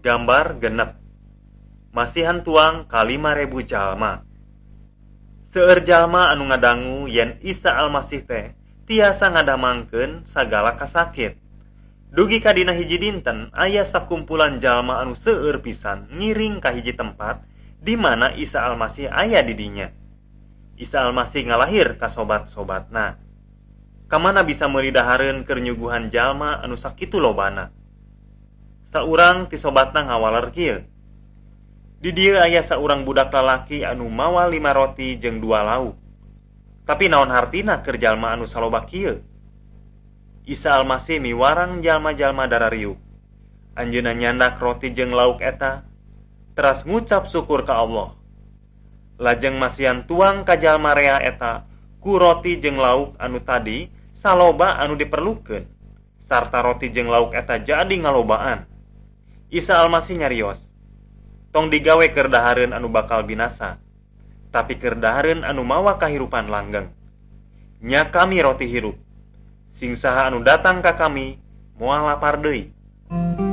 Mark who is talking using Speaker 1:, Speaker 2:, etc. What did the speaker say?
Speaker 1: Gambar genep. Masihan tuang ka 5.000 jalma. Seueur jalma anu ngadangu yen Isa Almasih teh tiasa ngadamangkeun sagala kasakit. Dugi ka dina hiji dinten aya sakumpulan jalma anu seueur pisan ngiring ka hiji tempat di mana Isa Almasih aya di dinya. Isa Almasih ngalahir ka sobat-sobatna. Kamana bisa meuli dahareun keur nyuguhan jalma anu sakitu lobana. Saurang ti sobatna ngawaler kieu. Di dieu aya saurang budak lalaki anu mawa 5 roti jeung 2 lauk. Tapi naon hartina keur jalma anu saloba kieu? Isa Almasih miwarang jalma-jalma darariuk. Anjeunna nyandak roti jeung lauk eta, teras ngucap syukur ka Allah. Lajeng masihan tuang ka jalma rea eta ku roti jeung lauk anu tadi saloba anu diperlukeun, sarta roti jeung lauk eta jadi ngalobaan. Isa Almasih nyarios, tong digawe keur dahareun anu bakal binasa, tapi keur dahareun anu mawa kahirupan langgeng. Nya kami roti hirup. Sing saha anu datang ka kami moal lapar deui.